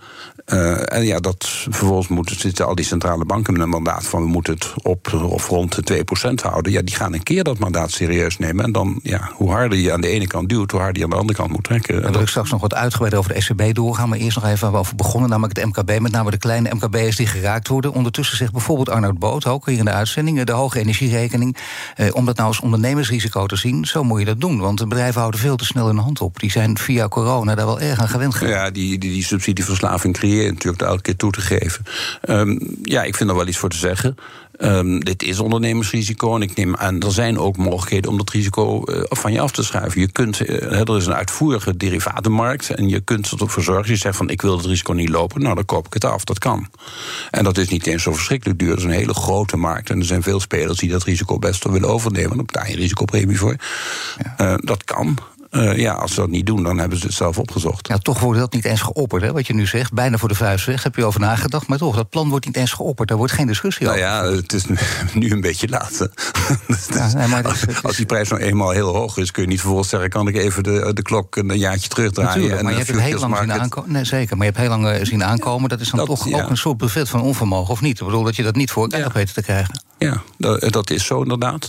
Vervolgens zitten al die centrale banken met een mandaat van we moeten het op of rond de 2% houden. Ja, die gaan een keer dat mandaat serieus nemen. En dan, hoe harder je aan de ene kant duwt, hoe harder je aan de andere kant moet trekken. En wil ik straks nog wat uitgebreid over de ECB doorgaan, maar eerst nog even waar we over begonnen, namelijk het MKB, met name de kleine MKB'ers die geraakt worden. Ondertussen zegt bijvoorbeeld Arnoud Boot, ook hier in de uitzending, de hoge energierekening, om dat nou als ondernemersrisico te zien, zo moet je dat doen. Want de bedrijven houden veel te snel hun hand op. Die zijn via corona daar wel erg aan gewend geraakt. Ja, die subsidieverslaving creëert natuurlijk elke keer toe te geven. Ik vind er wel iets voor te zeggen. Dit is ondernemersrisico en ik neem aan, er zijn ook mogelijkheden om dat risico van je af te schuiven. Er is een uitvoerige derivatenmarkt en je kunt ervoor zorgen. Je zegt van ik wil het risico niet lopen, nou dan koop ik het af. Dat kan. En dat is niet eens zo verschrikkelijk duur. Dat is een hele grote markt en er zijn veel spelers die dat risico best wel willen overnemen. Dan betaal je een risicopremie voor. Ja. Dat kan. Als ze dat niet doen, dan hebben ze het zelf opgezocht. Ja, toch wordt dat niet eens geopperd, hè, wat je nu zegt. Bijna voor de vuist weg, heb je over nagedacht. Maar toch, dat plan wordt niet eens geopperd. Daar wordt geen discussie over. Nou ja, het is nu een beetje laat. Als die prijs nou eenmaal heel hoog is, kun je niet vervolgens zeggen, kan ik even de klok een jaartje terugdraaien. Natuurlijk, maar je hebt het heel lang zien aankomen. Nee, zeker, maar je hebt heel lang zien aankomen. Dat is dan ook een soort buffet van onvermogen, of niet? Ik bedoel dat je dat niet voor elkaar weten te krijgen. Ja, dat is zo inderdaad.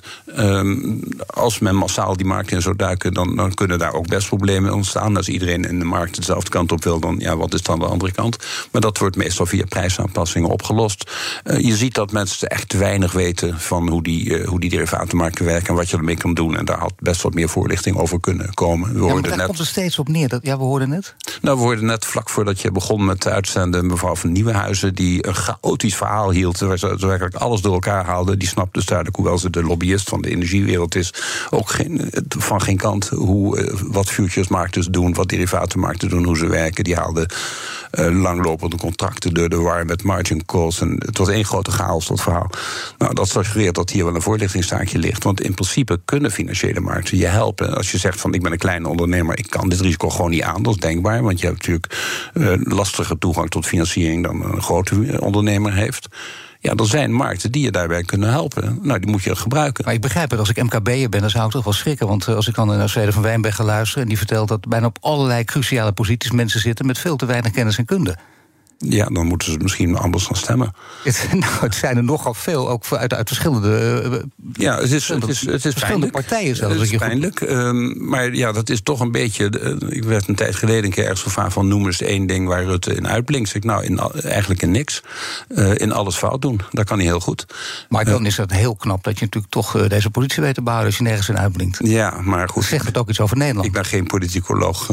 Als men massaal die markt in zou duiken, dan kunnen daar ook best problemen ontstaan. Als iedereen in de markt dezelfde kant op wil, dan wat is dan de andere kant? Maar dat wordt meestal via prijsaanpassingen opgelost. Je ziet dat mensen echt weinig weten van hoe die derivatenmarkten werken en wat je ermee kan doen. En daar had best wat meer voorlichting over kunnen komen. Daar komt er steeds op neer. We hoorden net. Nou, we hoorden net vlak voordat je begon met uitzenden mevrouw van Nieuwenhuizen, die een chaotisch verhaal hield, waar ze werkelijk alles door elkaar haalde. Die snapt dus duidelijk, hoewel ze de lobbyist van de energiewereld is, ook van geen kant wat futuresmarkten doen, wat derivatenmarkten doen, hoe ze werken. Die haalden langlopende contracten door de war met margin calls. En het was één grote chaos, dat verhaal. Nou, dat suggereert dat hier wel een voorlichtingstaakje ligt. Want in principe kunnen financiële markten je helpen. Als je zegt van ik ben een kleine ondernemer, ik kan dit risico gewoon niet aan, dat is denkbaar. Want je hebt natuurlijk lastiger toegang tot financiering dan een grote ondernemer heeft. Ja, er zijn markten die je daarbij kunnen helpen. Nou, die moet je gebruiken. Maar ik begrijp het, als ik MKB'er ben, dan zou ik toch wel schrikken. Want als ik dan naar Zweden van Wijnberg ga luisteren, en die vertelt dat bijna op allerlei cruciale posities mensen zitten met veel te weinig kennis en kunde. Ja, dan moeten ze misschien anders gaan stemmen. Het zijn er nogal veel, ook uit verschillende. Het is verschillende partijen zelfs. Het is pijnlijk. Maar ja, dat is toch een beetje. Ik werd een tijd geleden een keer ergens gevraagd van noem eens één ding waar Rutte in uitblinkt. Zeg ik, eigenlijk in niks. In alles fout doen. Dat kan hij heel goed. Maar dan is het heel knap dat je natuurlijk toch deze positie weet te behouden als je nergens in uitblinkt. Ja, maar goed. Zegt het ook iets over Nederland? Ik ben geen politicoloog.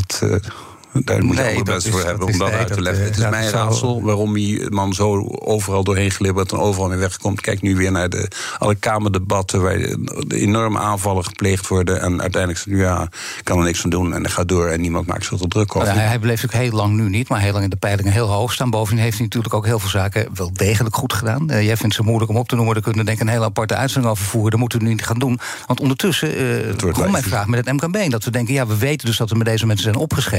Daar moet je alle best voor hebben om dat uit te leggen. Het is mijn raadsel waarom die man zo overal doorheen glibbert en overal mee wegkomt. Kijk nu weer naar alle kamerdebatten waar de enorme aanvallen gepleegd worden. En uiteindelijk ik kan er niks van doen en dat gaat door en niemand maakt zich er druk over. Hij bleef natuurlijk heel lang nu niet, maar heel lang in de peilingen heel hoog staan. Bovendien heeft hij natuurlijk ook heel veel zaken wel degelijk goed gedaan. Jij vindt ze moeilijk om op te noemen. Daar kunnen we denk ik een hele aparte uitzending over voeren. Dat moeten we nu niet gaan doen. Want ondertussen komt mijn vraag met het MKB. Dat we denken, we weten dus dat we met deze mensen zijn opgescheept.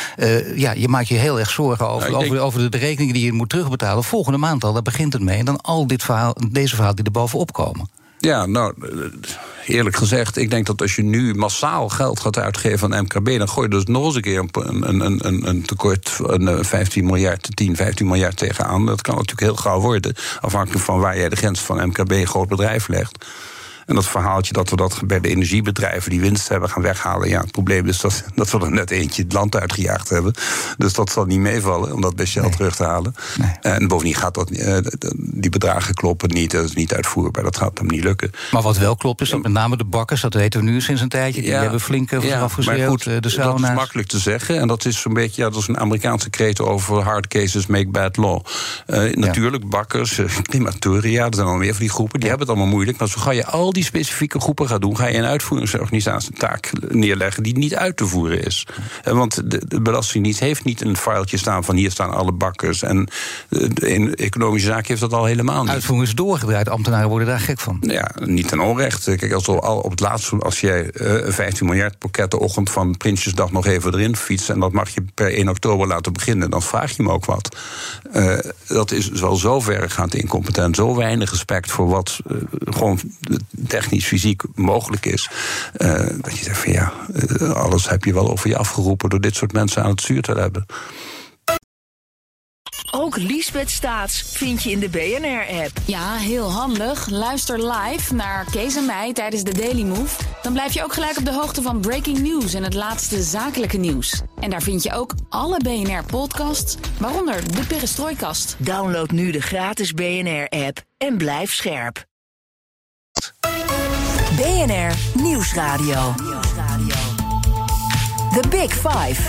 je maakt je heel erg zorgen over de rekeningen die je moet terugbetalen. Volgende maand al, daar begint het mee. En dan al deze verhalen die er bovenop komen. Ja, nou, eerlijk gezegd, ik denk dat als je nu massaal geld gaat uitgeven aan MKB, dan gooi je dus nog eens een keer een tekort van 15 miljard tegenaan. Dat kan natuurlijk heel gauw worden, afhankelijk van waar jij de grens van MKB groot bedrijf legt. En dat verhaaltje dat we dat bij de energiebedrijven die winst hebben gaan weghalen. Ja, het probleem is dat we er net eentje het land uitgejaagd hebben. Dus dat zal niet meevallen om dat bij Shell terug te halen. Nee. En bovendien gaat die bedragen kloppen niet. Dat is niet uitvoerbaar. Dat gaat hem niet lukken. Maar wat wel klopt is dat met name de bakkers, dat weten we nu sinds een tijdje, die hebben flink afgeschreeuwd. De sauna's. Dat is makkelijk te zeggen. En dat is zo'n beetje, dat is een Amerikaanse kreet over hard cases make bad law. Natuurlijk, bakkers, crematoria, er zijn al meer van die groepen, die hebben het allemaal moeilijk. Maar zo ga je al die specifieke groepen gaat doen, ga je een uitvoeringsorganisatie een taak neerleggen die niet uit te voeren is. Want de Belastingdienst heeft niet een filetje staan van hier staan alle bakkers. En de economische zaak heeft dat al helemaal niet. Uitvoering is doorgedraaid, ambtenaren worden daar gek van. Ja, niet ten onrechte. Kijk, op het laatste, als jij 15 miljard pakket de ochtend van Prinsjesdag nog even erin fietst en dat mag je per 1 oktober laten beginnen, dan vraag je me ook wat. Dat is wel zo verregaand incompetent, zo weinig respect voor wat gewoon technisch, fysiek mogelijk is. Dat je zegt van alles heb je wel over je afgeroepen door dit soort mensen aan het stuur te hebben. Ook Liesbeth Staats vind je in de BNR-app. Ja, heel handig. Luister live naar Kees en mij tijdens de Daily Move. Dan blijf je ook gelijk op de hoogte van breaking news en het laatste zakelijke nieuws. En daar vind je ook alle BNR-podcasts, waaronder de Perestrooikast. Download nu de gratis BNR-app en blijf scherp. BNR Nieuwsradio. The Big Five.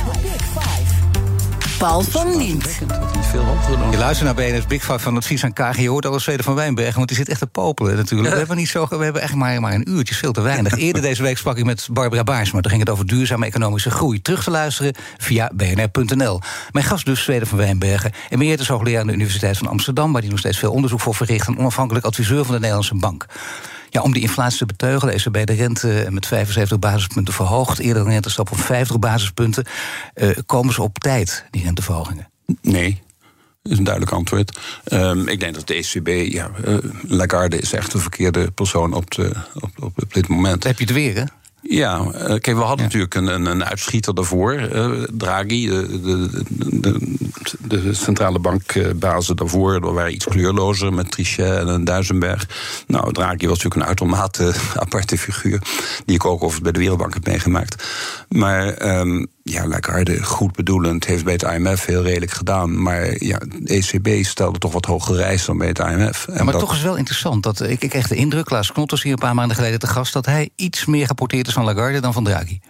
Paul van Liemt. Je luistert naar BNR's Big Five van advies aan KG. Je hoort alles Zweden van Wijnbergen, want die zit echt te popelen natuurlijk. We hebben echt maar een uurtje, veel te weinig. Eerder deze week sprak ik met Barbara Baarsma. Toen ging het over duurzame economische groei. Terug te luisteren via bnr.nl. Mijn gast dus, Zweden van Wijnbergen. Emeritus hoogleraar aan de Universiteit van Amsterdam, waar hij nog steeds veel onderzoek voor verricht. En onafhankelijk adviseur van de Nederlandse Bank. Ja, om die inflatie te beteugelen, de ECB de rente met 75 basispunten verhoogd. Eerder een rentestap van 50 basispunten. Komen ze op tijd, die renteverhogingen? Nee. Dat is een duidelijk antwoord. Ik denk dat de ECB, Lagarde is echt de verkeerde persoon op dit moment. Heb je het weer, hè? Ja, kijk, we hadden natuurlijk een uitschieter daarvoor. Draghi, de centrale bankbazen daarvoor, dat waren iets kleurlozer met Trichet en Duisenberg. Nou, Draghi was natuurlijk een uitermate aparte figuur, die ik ook over bij de Wereldbank heb meegemaakt. Maar Lagarde, goed bedoelend, heeft bij het IMF heel redelijk gedaan. Maar de ECB stelde toch wat hogere eisen dan bij het IMF. Ja, maar toch is wel interessant. Dat ik kreeg de indruk, Klaas Knot was hier een paar maanden geleden te gast, dat hij iets meer rapporteerd is van Lagarde dan van Draghi.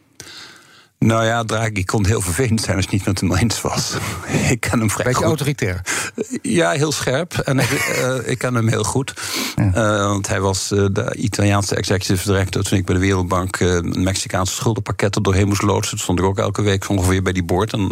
Nou ja, Draghi kon heel vervelend zijn als je niet met hem eens was. Ik ken hem vrij beetje goed. Autoritair. Ja, heel scherp. En ik ken hem heel goed. Ja. Want hij was de Italiaanse executive director toen ik bij de Wereldbank een Mexicaanse schuldenpakketten doorheen moest loodsen. Toen stond ik ook elke week ongeveer bij die board. En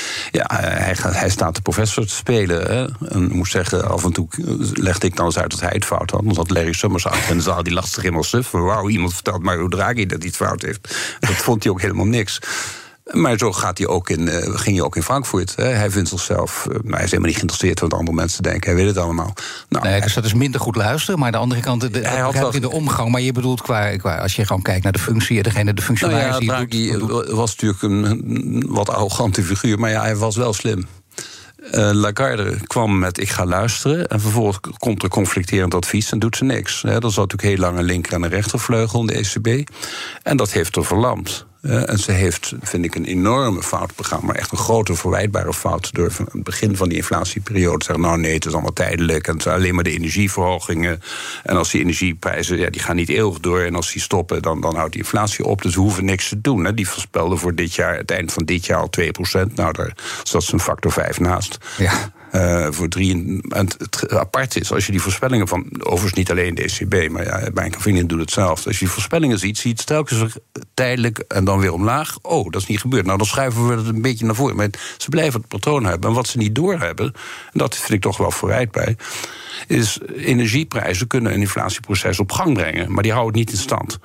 hij staat de professor te spelen. Hè. En ik moet zeggen, af en toe legde ik dan eens uit dat hij het fout had. Dan zat Larry Summers achter in de zaal, die lag zich helemaal suf. Wauw, iemand vertelt maar hoe Draghi dat iets fout heeft. Dat vond hij ook helemaal niks. Maar zo ging hij ook in Frankfurt. Hè. Hij vindt zichzelf, hij is helemaal niet geïnteresseerd wat andere mensen denken. Hij weet het allemaal. Nou, dus dat is minder goed luisteren. Maar aan de andere kant, hij had in de omgang. Maar je bedoelt qua als je gewoon kijkt naar de functie, de functionaris. Draghi was natuurlijk een wat arrogante figuur, maar hij was wel slim. Lagarde kwam met ik ga luisteren en vervolgens komt er conflicterend advies en doet ze niks. Er zat natuurlijk heel lang een linker- en een rechtervleugel in de ECB. En dat heeft er verlamd. En ze heeft, vind ik, een enorme fout begaan, maar echt een grote verwijtbare fout door van het begin van die inflatieperiode te zeggen, nou nee, het is allemaal tijdelijk en het zijn alleen maar de energieverhogingen. En als die energieprijzen, die gaan niet eeuwig door en als die stoppen, dan houdt die inflatie op. Dus we hoeven niks te doen. Hè. Die voorspelden voor dit jaar, het eind van dit jaar al 2%. Nou, daar zat ze een factor 5 naast. Ja. Voor 3. En het apart is, als je die voorspellingen van, overigens niet alleen de ECB, maar Bank of England doet hetzelfde. Als je die voorspellingen ziet het telkens tijdelijk en dan weer omlaag. Oh, dat is niet gebeurd. Nou, dan schuiven we het een beetje naar voren. Maar ze blijven het patroon hebben. En wat ze niet doorhebben, en dat vind ik toch wel vooruit bij, is energieprijzen kunnen een inflatieproces op gang brengen, maar die houden het niet in stand.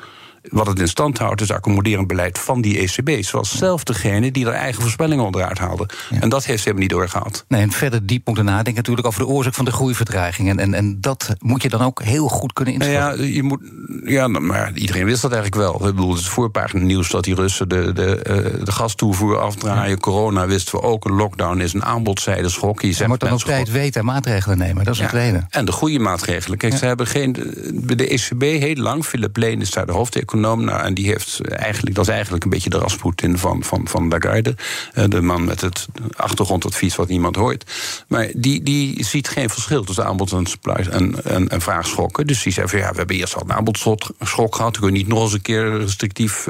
Wat het in stand houdt is accommoderend beleid van die ECB. Zoals zelf degene die er eigen voorspellingen onderuit haalden. Ja. En dat heeft ze helemaal niet doorgehaald. Nee, en verder diep moeten nadenken natuurlijk over de oorzaak van de groeivertraging. En dat moet je dan ook heel goed kunnen inschatten. Maar iedereen wist dat eigenlijk wel. Ik bedoel, het is voorpagina nieuws dat die Russen de gastoevoer afdraaien. Corona wisten we ook. Een lockdown is een aanbodzijdeschok. Je moet dan op tijd weten en maatregelen nemen. Dat is het tweede. En de goede maatregelen. Kijk, ze hebben de ECB heel lang. Philip Lane is daar de hoofdeconoom. Nou, en die heeft dat is eigenlijk een beetje de Rasputin van Lagarde. De man met het achtergrondadvies wat niemand hoort. Maar die ziet geen verschil tussen aanbod en vraagschokken. Dus die zei van we hebben eerst al een aanbodschok gehad. We kunnen niet nog eens een keer restrictief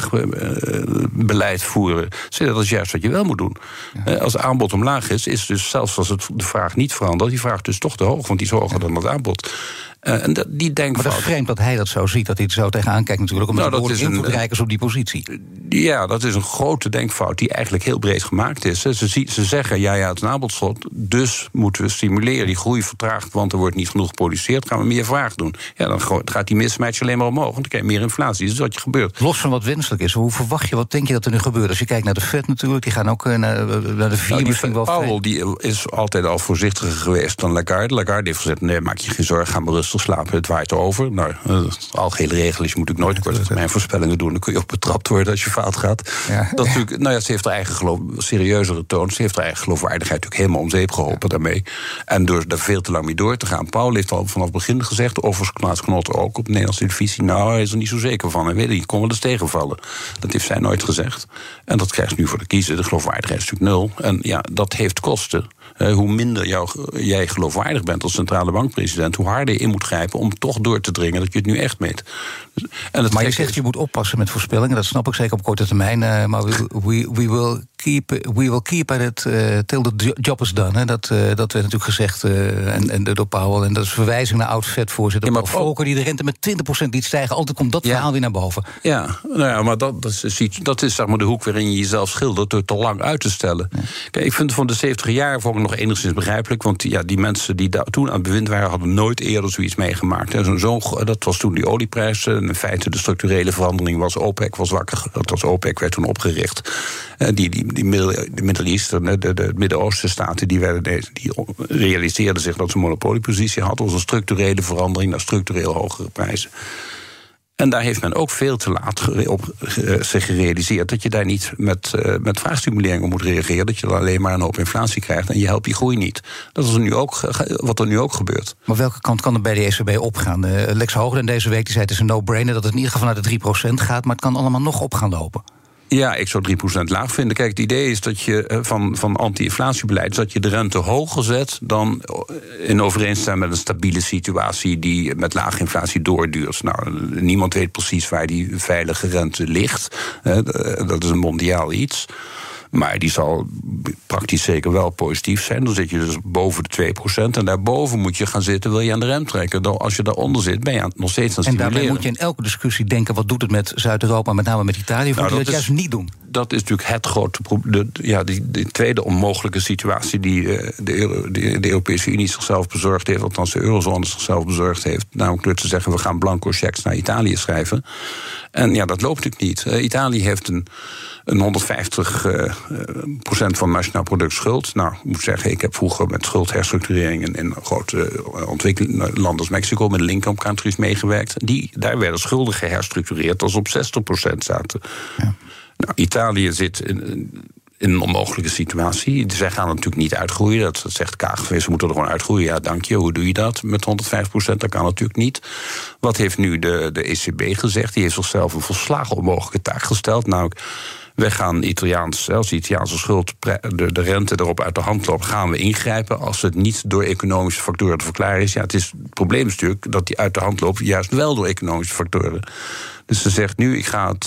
vraagbeleid voeren. Dat is juist wat je wel moet doen. Ja. Als het aanbod omlaag is dus zelfs als de vraag niet verandert, die vraag dus toch te hoog, want die is hoger dan het aanbod. En die denkfout. Maar dat is vreemd dat hij dat zo ziet, dat hij er zo tegenaan kijkt natuurlijk, omdat hij behoorlijk invloedrijk is op die positie. Ja, dat is een grote denkfout die eigenlijk heel breed gemaakt is. Ze zeggen, het is een aanbodslot, dus moeten we stimuleren. Die groei vertraagt, want er wordt niet genoeg geproduceerd. Gaan we meer vraag doen. Ja, dan gaat die mismatch alleen maar omhoog, want dan krijg je meer inflatie. Dat is wat je gebeurt. Los van wat wenselijk is, wat denk je dat er nu gebeurt? Als je kijkt naar de Fed natuurlijk, die gaan ook naar de 4 misschien wel. Powell die is altijd al voorzichtiger geweest dan Lagarde. Lagarde heeft gezegd, nee, maak je geen zorgen, ga maar rustig slapen, het waait over. Nou, het algehele regel is, je moet ook nooit korte termijn voorspellingen doen. Dan kun je ook betrapt worden als je fout gaat. Ja. Dat natuurlijk, ze heeft haar eigen serieuzere toon. Ze heeft haar eigen geloofwaardigheid natuurlijk helemaal om zeep geholpen daarmee. En door daar veel te lang mee door te gaan. Paul heeft al vanaf het begin gezegd, overigens Klaas Knot ook op de Nederlandse televisie, hij is er niet zo zeker van. Hij weet het niet, kon wel eens tegenvallen. Dat heeft zij nooit gezegd. En dat krijgt ze nu voor de kiezer. De geloofwaardigheid is natuurlijk 0. En dat heeft kosten. Hoe minder jij geloofwaardig bent als centrale bankpresident, hoe harder je in moet grijpen om toch door te dringen dat je het nu echt meet. Maar je zegt je moet oppassen met voorspellingen, dat snap ik zeker op korte termijn. Maar we will keep at it till the job is done. Hè. Dat werd natuurlijk gezegd door Powell. En dat is verwijzing naar oud-Fed-voorzitter Paul Volcker, die de rente met 20% liet stijgen. Altijd komt dat verhaal weer naar boven. Ja, maar dat is zeg maar de hoek waarin je jezelf schildert door te lang uit te stellen. Ja. Kijk, ik vind het van de 70 jaar vond ik nog enigszins begrijpelijk, want die mensen die toen aan het bewind waren, hadden nooit eerder zoiets meegemaakt. Dat was toen die olieprijs. En in feite de structurele verandering was OPEC was wakker. Dat was OPEC, werd toen opgericht. Die Midden-Eastern, de Midden-Oosten staten, die realiseerden zich dat ze een monopoliepositie hadden. Dat was een structurele verandering naar structureel hogere prijzen. En daar heeft men ook veel te laat op zich gerealiseerd dat je daar niet met vraagstimulering op moet reageren. Dat je dan alleen maar een hoop inflatie krijgt en je helpt die groei niet. Dat is wat er nu ook gebeurt. Maar welke kant kan er bij de ECB opgaan? Lex Hoogland deze week die zei het is een no-brainer dat het in ieder geval naar de 3% gaat, maar het kan allemaal nog op gaan lopen. Ja, ik zou 3% laag vinden. Kijk, het idee is dat je van anti-inflatiebeleid is dat je de rente hoger zet dan in overeenstemming met een stabiele situatie die met lage inflatie doorduurt. Nou, niemand weet precies waar die veilige rente ligt. Dat is een mondiaal iets. Maar die zal praktisch zeker wel positief zijn. Dan zit je dus boven de 2%. En daarboven moet je gaan zitten, wil je aan de rem trekken. Als je daaronder zit, ben je nog steeds aan het stimuleren. En daarbij moet je in elke discussie denken, wat doet het met Zuid-Europa, met name met Italië? Of moet je dat juist niet doen? Dat is natuurlijk het grote probleem. Die tweede onmogelijke situatie die de Europese Unie zichzelf bezorgd heeft, althans de eurozone zichzelf bezorgd heeft. Namelijk door te zeggen, we gaan blanco checks naar Italië schrijven. En dat loopt natuurlijk niet. Italië heeft een 150% van nationaal product schuld. Nou, ik moet zeggen, ik heb vroeger met schuldherstructurering in grote ontwikkelingslanden als Mexico, met de income countries meegewerkt. Daar werden schulden geherstructureerd als op 60% zaten. Ja. Nou, Italië zit in een onmogelijke situatie. Zij gaan natuurlijk niet uitgroeien. Dat zegt KGV, ze moeten er gewoon uitgroeien. Ja, dank je. Hoe doe je dat met 105%? Dat kan natuurlijk niet. Wat heeft nu de ECB gezegd? Die heeft zichzelf een volslagen onmogelijke taak gesteld. Namelijk, wij gaan als de Italiaanse schuld, de rente erop uit de hand loopt, gaan we ingrijpen als het niet door economische factoren te verklaren is. Ja, het probleem is natuurlijk dat die uit de hand loopt juist wel door economische factoren. Dus ze zegt nu, ik ga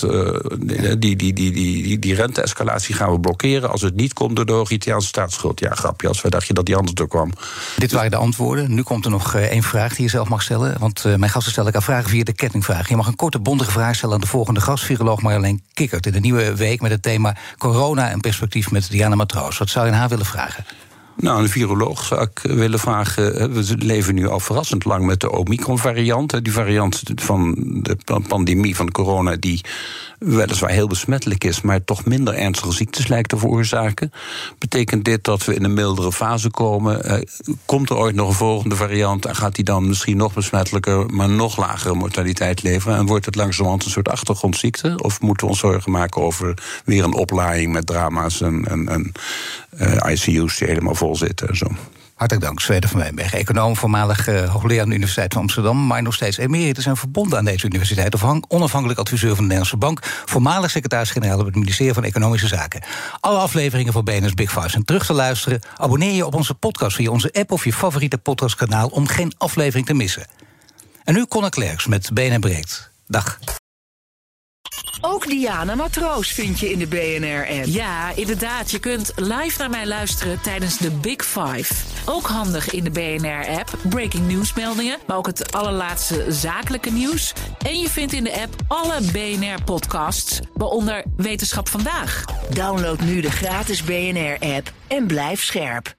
die rente-escalatie gaan we blokkeren als het niet komt door de hoge Italiaanse staatsschuld. Ja, grapje, als wij dachten dat die anders door kwam. Dit waren de antwoorden. Nu komt er nog één vraag die je zelf mag stellen. Want mijn gasten stellen elkaar vragen via de kettingvraag. Je mag een korte, bondige vraag stellen aan de volgende gast, viroloog Marjolein Kikkert, in de nieuwe week met het thema corona en perspectief met Diana Matroos. Wat zou je aan haar willen vragen? Nou, een viroloog zou ik willen vragen. We leven nu al verrassend lang met de Omicron-variant. Die variant van de pandemie van de corona, die weliswaar heel besmettelijk is, maar toch minder ernstige ziektes lijkt te veroorzaken. Betekent dit dat we in een mildere fase komen? Komt er ooit nog een volgende variant en gaat die dan misschien nog besmettelijker, maar nog lagere mortaliteit leveren? En wordt het langzamerhand een soort achtergrondziekte? Of moeten we ons zorgen maken over weer een oplaaiing met drama's en ICU's die helemaal vol zitten en zo? Hartelijk dank, Zweden van Wijnberg, econoom, voormalig hoogleraar aan de Universiteit van Amsterdam, maar nog steeds emeritus en verbonden aan deze universiteit, onafhankelijk adviseur van de Nederlandse Bank, voormalig secretaris-generaal op het ministerie van Economische Zaken. Alle afleveringen van BNR's Big Five zijn terug te luisteren. Abonneer je op onze podcast via onze app of je favoriete podcastkanaal om geen aflevering te missen. En nu Conor Clerks met BNR Breekt. Dag. Ook Diana Matroos vind je in de BNR-app. Ja, inderdaad. Je kunt live naar mij luisteren tijdens de Big Five. Ook handig in de BNR-app. Breaking nieuwsmeldingen, maar ook het allerlaatste zakelijke nieuws. En je vindt in de app alle BNR-podcasts, waaronder Wetenschap Vandaag. Download nu de gratis BNR-app en blijf scherp.